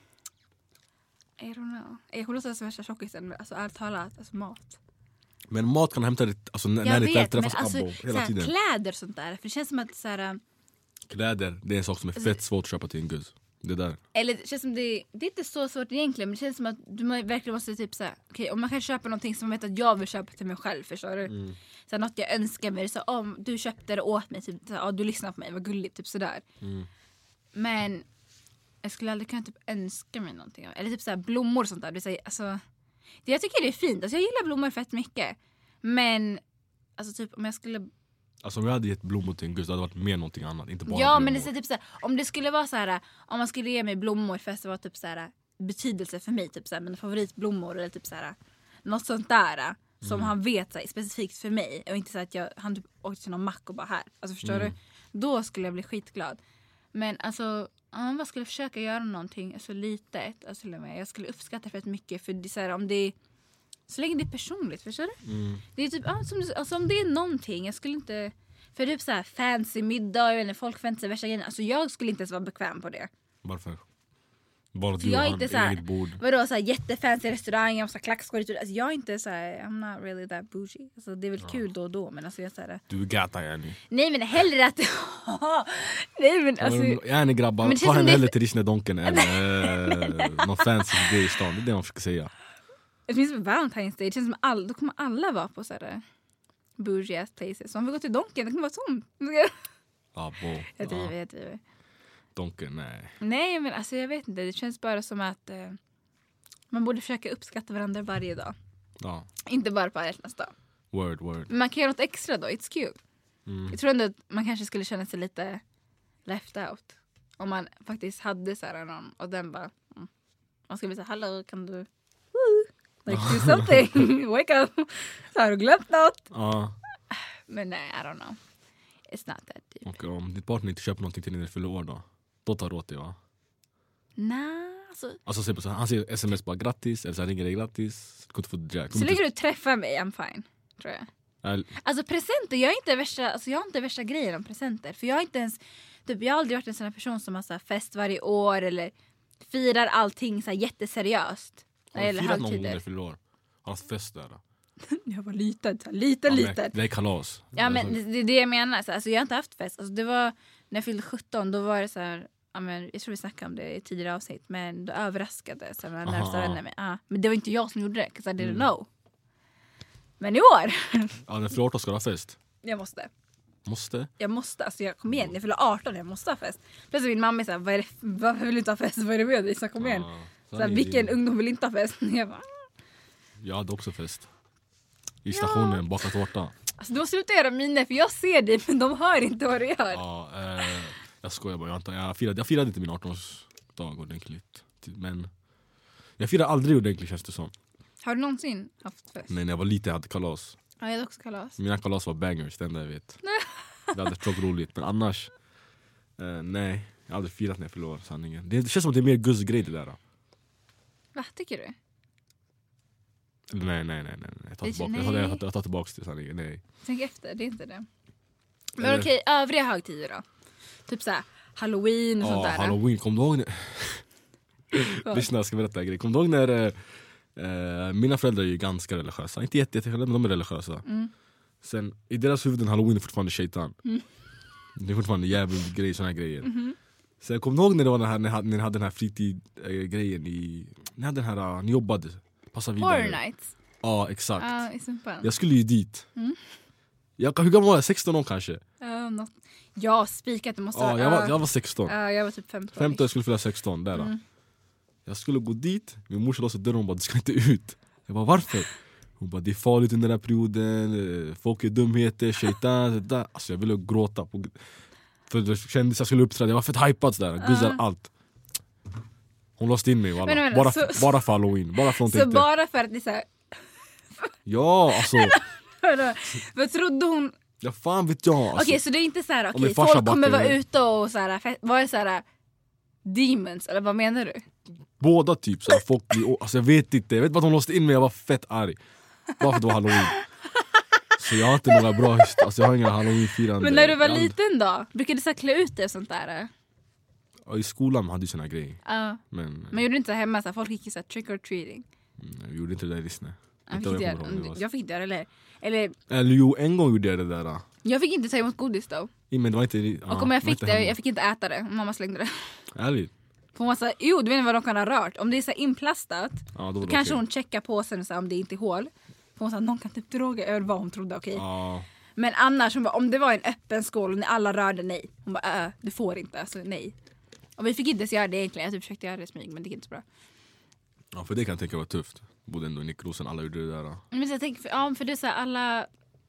I don't know. Jag kommer låta så värsta tjockisen, alltså ärligt talat, alltså mat. Men mat kan hämta det, alltså när jag det vet, träffas alltså, abbo hela tiden. Kläder sånt där, för det känns som att så här, kläder, det är en sak som är fett svårt att köpa till en guzz. Det där. Eller det känns som det, det är inte så svårt egentligen, men det känns som att du verkligen måste typ så här, okej, okay, om man kan köpa någonting som man vet att jag vill köpa till mig själv, förstår du? Mm. Så här, något jag önskar mig, så om du köpte det åt mig, typ så här, oh, du lyssnar på mig, vad gulligt, typ sådär. Mm. Men jag skulle aldrig kunna typ önska mig någonting, eller typ så här blommor och sånt där. Det säger, alltså, det jag tycker det är fint, alltså jag gillar blommor fett mycket. Men alltså typ om jag skulle... Alltså om jag hade gett blommor till en guzz, det hade varit mer någonting annat, inte bara ja, blommor. Men det är typ så här, om det skulle vara så här, om man skulle ge mig blommor för att det var typ så här betydelse för mig, typ så här, mina favoritblommor eller typ så här något sånt där. Som mm. han vet så här, specifikt för mig. Och inte så att jag, han typ åkte till någon mack och bara här. Alltså förstår mm. du? Då skulle jag bli skitglad. Men alltså, om man skulle försöka göra någonting alltså litet. Alltså, jag skulle uppskatta för mycket. För det, så här, om det är, så länge det är personligt, förstår du? Mm. Det är typ, alltså, om det är någonting, jag skulle inte... För typ så här fancy middag, jag vet inte, folk förväntar sig värsta grejen. Alltså jag skulle inte ens vara bekväm på det. Varför? Bara du jag och är han, inte så här, eget bord. Vadå, så här jättefancy restauranger och så klackskor. Alltså jag är inte så här, I'm not really that bougie. Alltså det är väl ja. kul då och då, men alltså jag så här, du är gata, yani. Nej, men hellre att... Nej, men alltså... Yani grabbar, ta henne hellre till Disney-donken eller någon fancy grej i stan. Det är det man försöker säga. Det finns med Valentine's Day. Det känns som all, då kommer alla vara på så här bougie ass places. Så om vi går till Donken, det kommer vara tomt. Ja, bo. Jag driver, jag driver. Donken, nej. Nej, men alltså jag vet inte. Det känns bara som att eh, man borde försöka uppskatta varandra varje dag. Ja. Inte bara på hjärtans dag. Word, word. Men man kan göra något extra då. It's cute. Mm. Jag tror ändå att man kanske skulle känna sig lite left out. Om man faktiskt hade så här någon och den bara... Mm. Man skulle bli så här, hallå, kan du... Woo, like do something. Wake up. Så har du glömt något. Ja. Men nej, I don't know. It's not that deep. Och om ditt partner inte köper någonting till när du fyller år då? Då tar du åt dig, va? Nej, alltså... Alltså så, han säger sms bara grattis, eller så ringer dig grattis. Få jack. Så länge du träffar mig, I'm fine, tror jag. All... Alltså presenter, jag är inte värsta, alltså jag har inte värsta grejen om presenter. För jag har inte ens, typ, jag har aldrig varit en sån här person som har så här fest varje år eller firar allting så här jätteseriöst. Har du firat någon gång när du fyller år? Har du fest där då? Jag var liten, liten, ja, liten. Det är kalas. Ja, men det, det är det jag menar. Alltså, jag har inte haft fest. Alltså, det var, när jag fyllde sjutton, då var det så här... Ja, men, jag tror vi snackade om det i tidigare avsnitt. Men då överraskade så här, närmsta vänner mig. Ah, men det var inte jag som gjorde det, because I didn't mm. know. Men i år... Ja, när fyller arton ska du ha fest. Jag måste. Måste? Jag måste. Alltså, jag kom igen. Jag fyller arton, jag måste ha fest. Plötsligt min mamma säger, vad är det, varför vill du inte ha fest? Vad är det med dig? Så kom igen. Ja, så så här, vilken ungdom vill inte ha fest? Jag bara... Jag hade också fest. I stationen, ja. Baka tårta. Alltså du måste sluta göra miner, för jag ser dig, men de hör inte vad du gör. Ja, eh, jag skojar bara. Jag, jag, firade, jag firade inte min arton-årsdag ordentligt. Men jag firade aldrig ordentligt, känns det som. Har du någonsin haft fest? Nej, när jag var liten jag hade kalas. Ja, jag hade också kalas. Mina kalas var bangers, det enda jag vet. Det hade tråkigt roligt, men annars... Eh, nej, jag har aldrig firat när jag förlorar sanningen. Det, det känns som att det är mer gudsgrej det där. Va, tycker du? Nej, nej, nej, nej. Jag tar tillbaka, nej. Jag tar, jag tar, jag tar tillbaka till sanningen, nej. Tänk efter, det är inte det. Men Eller... okej, övriga högtider då? Typ såhär, Halloween och ja, sånt där. Ja, Halloween, kom du ihåg när... Lyssna, jag ska berätta en grej. Kom du ihåg när... Eh, mina föräldrar är ju ganska religiösa. Inte jätte, jätte men de är religiösa. Mm. Sen, i deras huvuden, Halloween är fortfarande shaitan. Mm. Det är fortfarande jävligt grej, såna här grejer. Mm-hmm. Sen kom du ihåg när det var den här, när ni hade den här fritid-grejen i... Ni hade den här, ni jobbade... Horror Nights. Ja, exakt. Uh, jag skulle ju dit. Mm. Jag, hur gammal var jag? sexton år kanske? Uh, not... Ja, spikat. Det måste ja, vara... jag, var, jag var sexton. Uh, jag var typ femton. femton, jag skulle fylla sexton. Där, mm. Jag skulle gå dit. Min morsa låste dörren och bara, du ska inte ut. Jag bara, varför? Hon bara, det är farligt under den här perioden. Folk är dumheter, shaitan. Alltså jag ville gråta. På... För jag kände att jag skulle uppträda. Jag var fett hypad sådär. Guzzar uh. allt. Hon låste in mig men, men, bara, så, bara för Halloween. Bara för så bara för att det är så här... Ja, alltså... Vad trodde hon? Ja, fan vet jag. Alltså, okej, okay, så det är inte så här, okej, okay, folk kommer vara ute och så här, var det så här demons, eller vad menar du? Båda typ, så här, folk blir, alltså jag vet inte, jag vet bara att hon låste in mig, jag var fett arg. Bara för att det var Halloween. Så jag har inte några bra höst, alltså jag har inga Halloween-firande. Men när du var liten då? Brukade du så här klä ut dig och sånt där? Ja, i skolan hade ju såna grejer. Uh, men, men gjorde du inte hemma så här, folk gick ju så här trick or treating? Mm, jag gjorde inte det där i Disney. Jag fick, jag, jag fick inte göra det. Eller, eller jo, en gång gjorde jag det där. Då. Jag fick inte ta emot godis då. Ja, men det var inte, ja, och om jag fick det, jag fick inte äta det. Mamma slängde det. Ärligt? Hon var så här, jo, du vet vad de kan ha rört. Om det är så här inplastat, ja, då, då, då kanske okay. hon checkar på sen så här, om det inte är hål. För hon sa, någon kan typ droga över vad hon trodde, okej. Okay? Ja. Men annars, hon bara, om det var en öppen skål och när alla rörde, nej. Hon bara, äh, det får inte, alltså nej. Och vi fick inte så göra det egentligen. Jag typ försökte göra det i smyg, men det gick inte så bra. Ja, för det kan jag tänka var tufft. Både ändå i Nickrosen, alla gjorde det där. Då. Men jag tänker, för, ja, för det är så här, alla...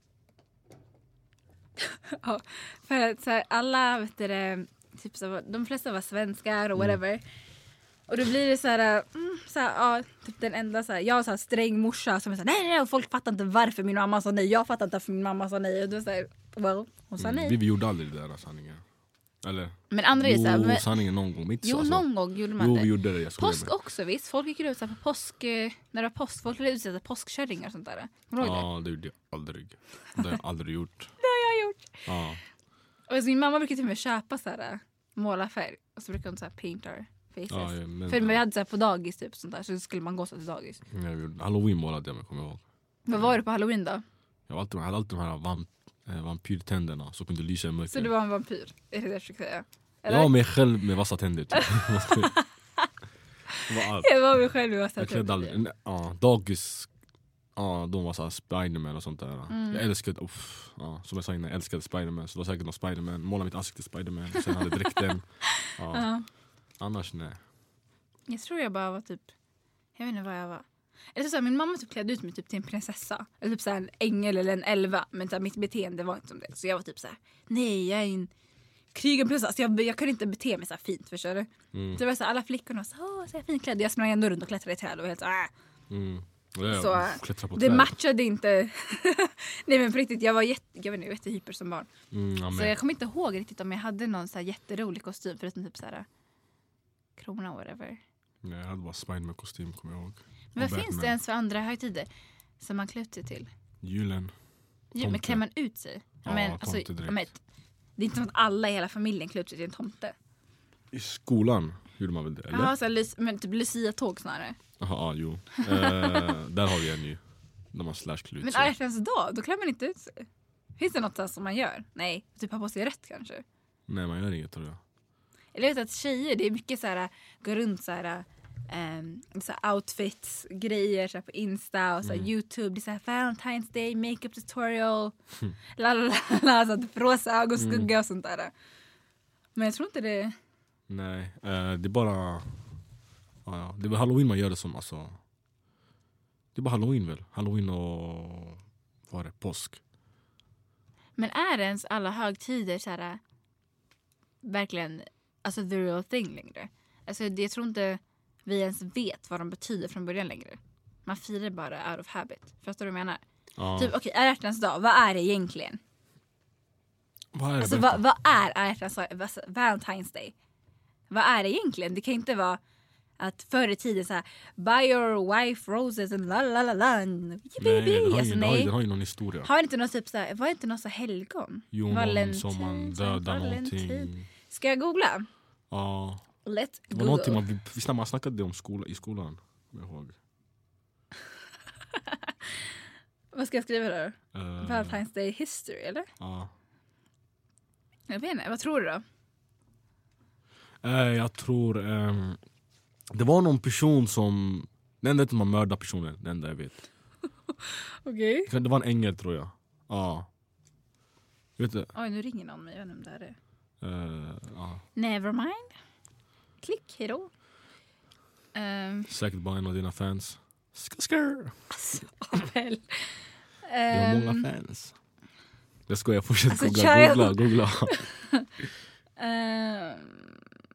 ja, för att så här, alla, vet du det, typ så, de flesta var svenskar och whatever. Mm. Och då blir det så här, mm, så här ja, typ den enda så här, jag har så här sträng morsa som är så här, nej, nej, nej, och folk fattar inte varför min mamma sa nej. Jag fattar inte varför min mamma sa nej. Och då säger well, hon sa nej. Mm, vi, vi gjorde aldrig det där sanningen. Eller? Men andra är så här, men, sanningen någon gång. Inte jo, så, alltså. någon gång gjorde man jo, det. Vi gjorde det. Jag påsk med. Också, visst. Folk gick ut så här på påsk, när det var påsk. Folk ville utsätta påskkärringar och sånt där. Kommer du ihåg ja, det? det gjorde jag aldrig. Det har jag aldrig gjort. Det har jag gjort. Ja. Och alltså, min mamma brukade till och med köpa så här, måla färg. Och så brukade hon så här paint our faces. Ja, ja, men, för vi hade så här på dagis typ sånt där. Så skulle man gå så till dagis. Ja, Halloween målade jag mig, kommer jag ihåg. Vad var det på Halloween då? Jag hade alltid, jag hade alltid de här vamp, eh, vampyrtänderna som kunde lysa i mörker. Så du var en vampyr? Är det det jag försöker säga? Eller? Jag var mig själv med vassa tänder typ. var jag var mig själv med vassa tänder. Ja, dagis. Ja, de var så här Spiderman och sånt där. Mm. Jag älskade, uff, ja, som jag sa innan, jag älskade Spiderman. Så det var säkert någon Spiderman. Målade mitt ansikte Spiderman. Sen hade jag dräkten. Ja. Uh-huh. Annars nej. Jag tror jag bara var typ, jag vet inte vad jag var. Eller så här, min mamma typ klädde ut mig typ till en prinsessa. Eller typ så här, en ängel eller en elva. Men så här, mitt beteende var inte som det. Så jag var typ så här, nej, jag är en krigenprinsessa. Alltså jag, jag kunde inte bete mig så här fint, förstår du? Mm. Så det var så här, alla flickorna var så här, så här fint klädd. Jag sprang ändå runt och klättrade i träd och helt så här, äh. Mm. Det, så det matchade inte. Nej men på riktigt, jag var jätte, jag vet inte, jag var jättehyper som barn. Mm, så jag kommer inte ihåg riktigt om jag hade någon så här jätterolig kostym förutom typ så här krona whatever. Nej, jag hade bara Spiderman-kostym, kommer jag ihåg. Men vad Batman. Finns det ens för andra högtider som man klär ut sig till? Julen. Jo, men klär man ut sig? Ja, men, alltså, men, det är inte som att alla i hela familjen klär ut sig till en tomte. I skolan gjorde man väl det, eller? Ja, så här, men typ Lucia-tåg snarare. Jaha, jo. eh, där har vi en ny. När man slash klär ut sig. Men alla hjärtans dag, då klär man inte ut sig. Finns det något som man gör? Nej, typ ha på sig rätt kanske. Nej, man gör inget, tror jag. Eller jag vet att tjejer, det är mycket så här, går runt så här, um, så här outfits, grejer så här, på Insta och så här, mm. YouTube. Det är så här Valentine's Day, makeup tutorial. Mm. Lalala, så här, rosa ögonskugga mm. och sånt där. Men jag tror inte det... Nej, eh, det är bara... Ja, ja. Det är väl Halloween man gör det som, alltså... Det är bara Halloween väl? Halloween och... Vad är det? Påsk. Men är det ens alla högtider så här... Verkligen... Alltså the real thing längre? Alltså jag tror inte vi ens vet vad de betyder från början längre. Man firar bara out of habit. Förstår du vad jag menar? Ja. Typ, okej, okay, ärtans dag. Vad är det egentligen? Vad är det? Alltså vad, vad är ärtans dag? Valentine's Day? Vad är det egentligen? Det kan inte vara att förr i tiden så här, buy your wife roses and la la la la. Nej, den har, alltså, ju, nej. Den har ju någon historia. Har inte någon typ så här, var det inte någon så helgon? Jo, någon som man dödar någonting. Ska jag googla? Ja. Let's det var någonting man, visst när man snackade om skola, i skolan. Jag ihåg. Vad ska jag skriva då? Uh, Valentine's Day history, eller? Ja. Jag vet inte, vad tror du då? Uh, jag tror... Um, det var någon person som... Den enda inte man mördar personen, den enda jag vet. Okej. Okay. Det var en ängel, tror jag. Ja. Vet du? Oj, nu ringer någon mig. Jag vet inte om det är det. Uh, ja. Never mind. Klick, hejdå. Um, Säkert bara en av dina fans. Skr. Alltså, väl. Um, det har många fans. Jag skojar, jag fortsätter alltså, googla, googla, googla. um,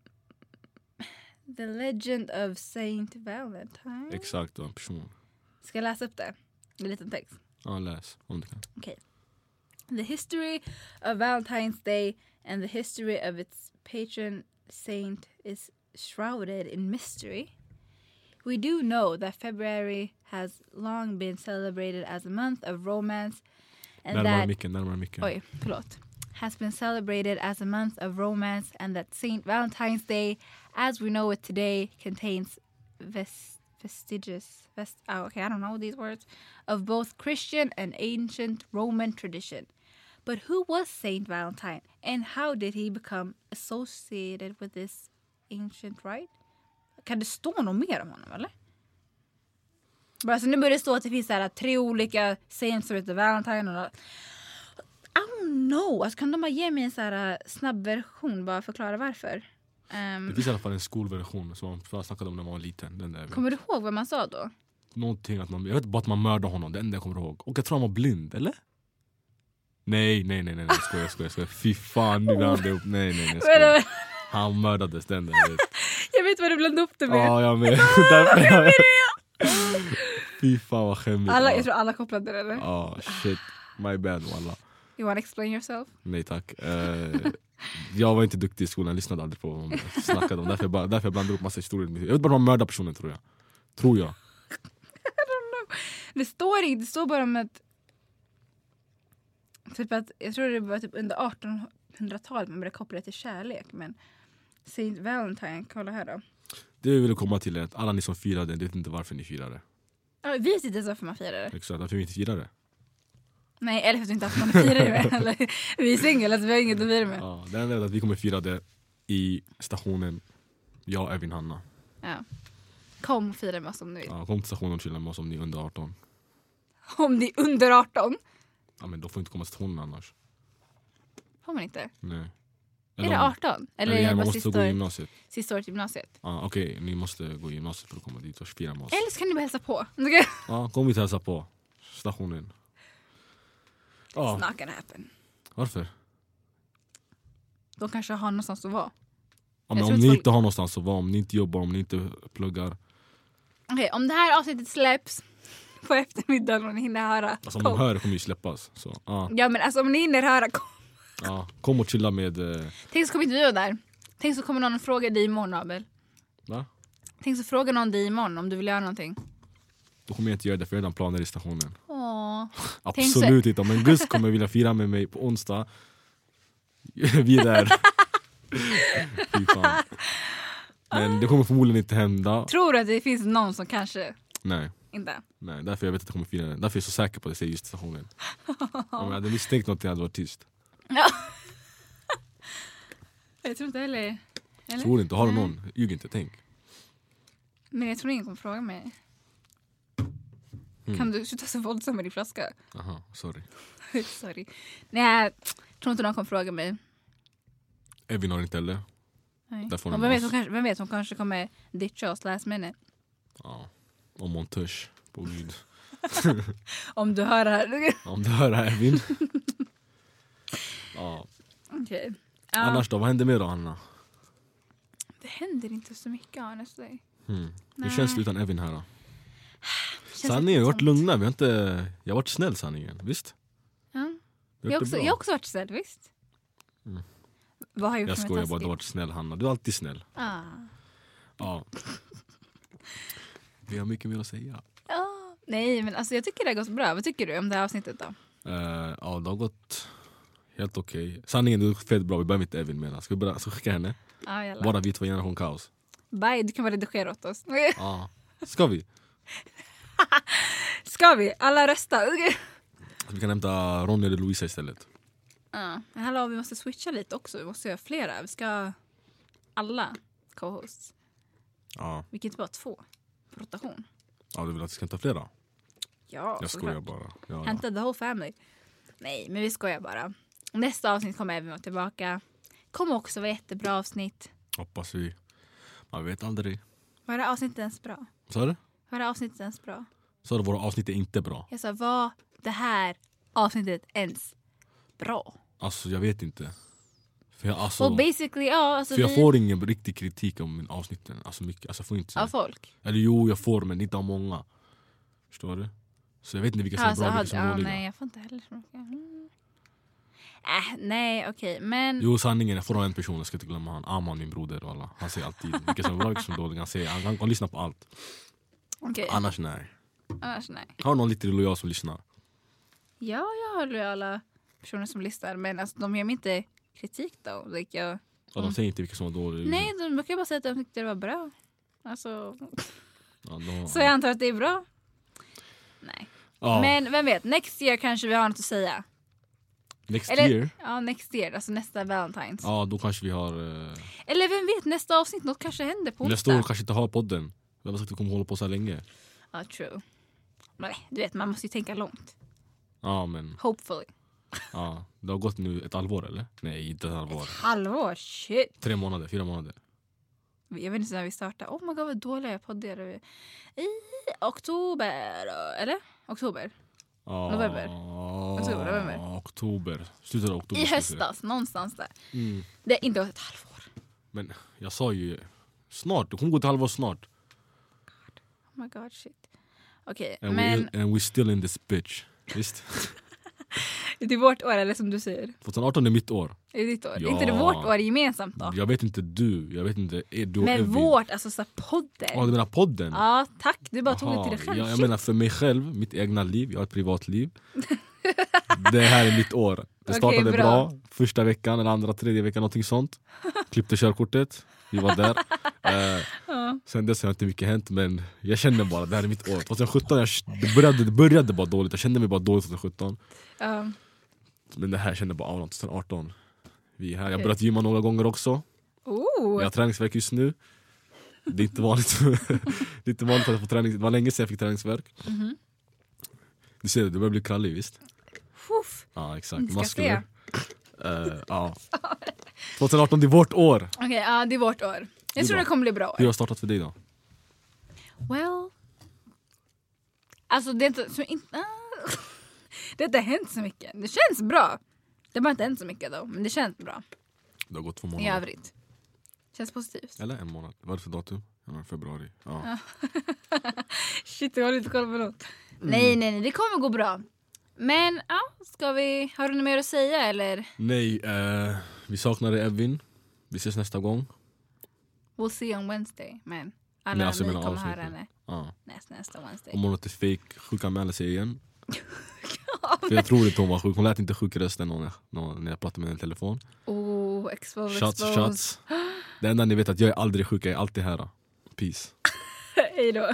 The Legend of Saint Valentine. Exakt, en person. Ska jag läsa upp det? En liten text. Ja, läs om du kan. Okej. Okay. The history of Valentine's Day and the history of its patron saint is shrouded in mystery. We do know that February has long been celebrated as a month of romance and närmare that mycket, närmare mycket. Oj, förlåt. Has been celebrated as a month of romance and that Saint Valentine's Day, as we know it today, contains vest- vestiges, vest- oh, okay, I don't know these words, of both Christian and ancient Roman tradition. But who was Saint Valentine and how did he become associated with this ancient rite? Kan det stå något mer om honom, eller? Bara, så nu börjar det stå att det finns så här, tre olika saints som heter Valentine och... I don't know. Alltså, kan de bara ge mig en så här snabb version, bara förklara varför? Um, det finns i alla fall en skolversion som man snackade om när man var liten. Den där, kommer du ihåg vad man sa då? Någonting att man, jag vet bara att man mördade honom, det enda jag kommer ihåg. Och jag tror han var blind, eller? Nej, nej, nej, nej, nej, skojar, skojar, skojar. Fy fan, nu är han det upp. Nej, nej, nej, skojar. Han mördades, den där. Jag vet vad du blandade upp det med. Ja, jag med. Därför jag... Fy fan vad skämmigt. Alla, jag tror alla kopplade det, eller? Ja, oh, shit. My bad, walla. You wanna explain yourself? Nej, tack. Uh, jag var inte duktig i skolan. Jag lyssnade aldrig på vad de snackade om. Därför jag, bara, därför jag blandade upp massa historier. Jag vet bara om mörda personen, tror jag. Tror jag. I don't know. Det står inte. Det står bara om att... Typ att jag tror det var typ under artonhundratalet man började koppla det till kärlek. Men Saint Valentine, kolla här då. Det vi ville komma till är att alla ni som firade, det vet inte varför ni firade. Ja, vi vet inte varför man firar det. Exakt, varför vi inte firar det. Nej, eller för att vi inte haft någon att fira det med. Eller, vi är singel, alltså vi har inget att fira med. Ja, det enda är att vi kommer fira det i stationen. Jag, Evin, Hanna. Ja. Kom och fira med oss om ni vill. Ja, kom till stationen och chilla med oss om ni är under arton. Om ni är under arton? Ja, men då får inte komma till stationen annars. Får man inte? Nej. Eller är det arton? Eller, eller är det man bara måste sista, gå i gymnasiet. Sista året i gymnasiet? Ja, okej. Okay. Ni måste gå i gymnasiet för att komma dit och fira med oss. Eller så kan ni bara hälsa på. Okay? Ja, kom hit och hälsa på. Stationen. Ja. It's not gonna happen. Varför? De kanske har någonstans att vara. Ja, men om ni folk... inte har någonstans att vara, om ni inte jobbar, om ni inte pluggar. Okej, okay, om det här avsnittet släpps på eftermiddagen och ni hinner höra. Alltså om de hör kommer ju släppas. Så, ja. ja, men alltså om ni hinner höra, kom. Ja, kom och chilla med... Eh... Tänk så kommer inte vi vara där. Tänk så kommer någon fråga dig imorgon, Abel. Va? Tänk så frågar någon dig imorgon om du vill göra någonting. Då kommer jag inte göra det för jag redan planer i stationen. Åh. Absolut inte. Om en Gus kommer vilja fira med mig på onsdag. Vi är där. Fy fan. Men det kommer förmodligen inte hända. Tror du att det finns någon som kanske... Nej. Inte? Nej, därför jag vet att jag kommer fira det. Därför är jag så säker på att det säger just stationen. Om jag hade misstänkt något, jag hade varit tyst. Ja. Jag tror inte heller. Eller? Tror inte. Har du någon? Ljug inte, tänk. Men jag tror ingen kommer fråga mig. Mm. Kan du sluta så våldsam med din flaska? Aha, sorry. sorry. Nej, jag tror inte någon kommer fråga mig. Evin har inte heller. Nej. Vem vet, hon kanske, vem vet, hon kanske kommer ditcha oss last minute. Ja, om hon törs. På Gud. Om du hör det här. Om du hör det här, Evin. Ja. Okay. Ja. Annars då, vad händer med då, Anna? Det händer inte så mycket, honestly. Hmm. Hur känns det utan Evin här då? Sanningen, jag har varit lugna. Vi har inte... Jag har varit snäll, sanningen. Visst? Ja. Jag har också, också varit snäll, visst? Mm. Vad har jag gjort? Jag skojar bara, du har varit snäll, Hanna. Du är alltid snäll. Ah. Ja. Vi har mycket mer att säga. Oh, nej, men alltså jag tycker det har gått bra. Vad tycker du om det här avsnittet då? Uh, ja, det har gått helt okej. Okay. Sanningen, det är fett bra. Vi behöver inte Evin med. Ska vi bara ska skicka henne? Ah, bara vi två generation kaos. Bye, du kan bara redigera åt oss. Ja, ska vi? Ska vi? Alla rösta. Vi kan hämta Ronny eller Louisa istället. Ja, uh, hallå, vi måste switcha lite också. Vi måste göra flera. Vi ska ha alla co-hosts. Ja. Vi kan inte bara två. På rotation. Ja, du vill att vi ska hämta flera? Ja, jag skojar bara. Ja, hämta the whole family. Nej, men vi skojar bara. Nästa avsnitt kommer Evin tillbaka. Kommer också vara jättebra avsnitt. Hoppas vi. Man vet aldrig. Var det avsnittet ens bra? Sa du? Var det avsnittet ens bra? Sa du våra avsnitt är inte bra? Jag sa, var det här avsnittet ens bra? Alltså, jag vet inte. För jag, alltså, well, basically, ja, alltså för jag vi... får ingen riktig kritik om min avsnitten. Alltså mycket. Alltså, får inte av folk? Eller jo, jag får, men inte av många. Förstår du? Så jag vet inte vilka som alltså, är bra och vilka som är ja, dåliga. Nej, jag får inte heller så mycket. Mm. Äh, nej, okej, okay, men... Jo, sanningen, jag får ha en person, jag ska inte glömma han. Aman, min broder och alla. Han säger alltid vilka som är bra och vilka som är dåliga. Han, säger, han, han kan lyssna på allt. Okay. Annars nej. Annars nej. Har någon lite lojal som lyssnar? Ja, jag har lojala personer som lyssnar. Men alltså, de ger mig inte kritik då. Like, jag, ja, de säger inte vilka som är dåliga. Nej, de brukar bara säga att de tyckte det var bra. Alltså... Ja, då, så jag antar att det är bra. Nej. Ja. Men vem vet, next year kanske vi har något att säga. Next Eller, year? Ja, next year, alltså nästa Valentine's. Ja, då kanske vi har... Uh... Eller vem vet, nästa avsnitt, något kanske händer på nästa år kanske inte har podden. Jag har sagt att vi kommer hålla på så här länge. Ja, uh, true. Men du vet, man måste ju tänka långt. Ja, men... Hopefully. Ja, det har gått nu ett halvår, eller? Nej, inte ett halvår. Ett halvår? Shit. Tre månader, fyra månader. Jag vet inte när vi startade. Oh my god, vad dåliga jag poddade. I oktober, eller? Oktober? Ah, november? Oktober, november? Oktober. Slutet av oktober. I höstas, någonstans där. Mm. Det är inte ett halvår. Men jag sa ju Snart, det kommer gå till halvår snart. God. Oh my god, shit. Okej, okay, men... We, and we're still in this bitch. Visst? Det är vårt år, eller som du säger. tjugo arton är mitt år. Är det ditt år? Ja. Inte det vårt år gemensamt då? Jag vet inte du, jag vet inte är du. Men vårt, alltså så podden. Ja, du menar podden? Ja, tack. Du bara tog det till dig själv. Ja, jag menar för mig själv, mitt egna liv, jag har ett privatliv. Det här är mitt år. Det startade okay, bra. bra. Första veckan eller andra, tredje veckan, någonting sånt. Klippte körkortet, vi var där. eh, ja. Sen dess har inte mycket hänt, men jag känner bara, det här är mitt år. tjugo sjutton, jag, det, började, det började bara dåligt. Jag kände mig bara dåligt tjugo sjutton. Ja. Men det här kände bara av tjugo arton. Vi är här. Jag har börjat gymma några gånger också. Oh. Jag har träningsverk just nu. Det är inte vanligt. Det är inte vanligt att få träning. Det var länge sedan jag fick träningsverk. Mm-hmm. Du ser det, det börjar bli krallig, visst? Fuff. Ja, exakt. Muskler. Uh, ja. tjugo arton, det är vårt år. Okej, okay, ja, det är vårt år. Jag tror det kommer bli bra år. Hur har det startat för dig då? Well, alltså det är inte så in- det har inte hänt så mycket. Det känns bra. Det har inte hänt så mycket då, men det känns bra. Det har gått två månader. I övrigt. Känns positivt. Eller en månad. Vad är det för datum? Ja, februari. Ja. Ja. Shit, jag har inte koll på något. Mm. Nej, nej, nej. Det kommer gå bra. Men, ja, ska vi... Har du något mer att säga, eller? Nej, eh, vi saknar Evin. Vi ses nästa gång. We'll see on Wednesday, men alla nej, alltså, ni kommer höra henne ja. nästa, nästa Wednesday. Om hon inte fake sjukanmäler sig igen. För jag tror inte hon var sjuk. Hon lät inte sjuk i rösten när jag, när jag pratade med henne i telefon. Oh, expose, shots, expose. shots. Det enda ni vet att jag är aldrig sjuk, jag är alltid här. Peace. Hej då.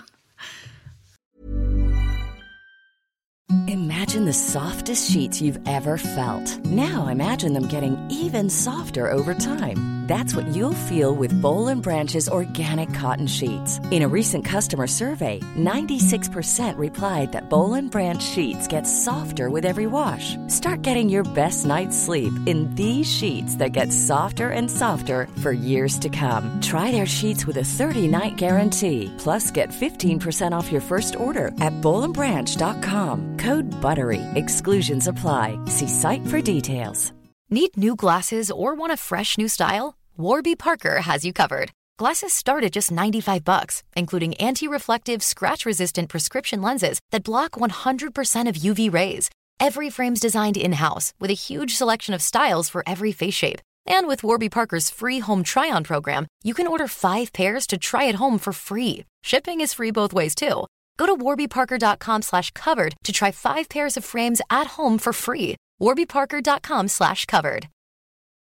Imagine the softest sheets you've ever felt. Now imagine them getting even softer over time. That's what you'll feel with Boll and Branch's organic cotton sheets. In a recent customer survey, ninety-six percent replied that Boll and Branch sheets get softer with every wash. Start getting your best night's sleep in these sheets that get softer and softer for years to come. Try their sheets with a thirty-night guarantee. Plus, get fifteen percent off your first order at boll and branch dot com. Code BUTTERY. Exclusions apply. See site for details. Need new glasses or want a fresh new style? Warby Parker has you covered. Glasses start at just ninety-five bucks, including anti-reflective, scratch-resistant prescription lenses that block one hundred percent of U V rays. Every frame's designed in-house with a huge selection of styles for every face shape. And with Warby Parker's free home try-on program, you can order five pairs to try at home for free. Shipping is free both ways, too. Go to warby parker dot com slash covered to try five pairs of frames at home for free. warby parker dot com slash covered.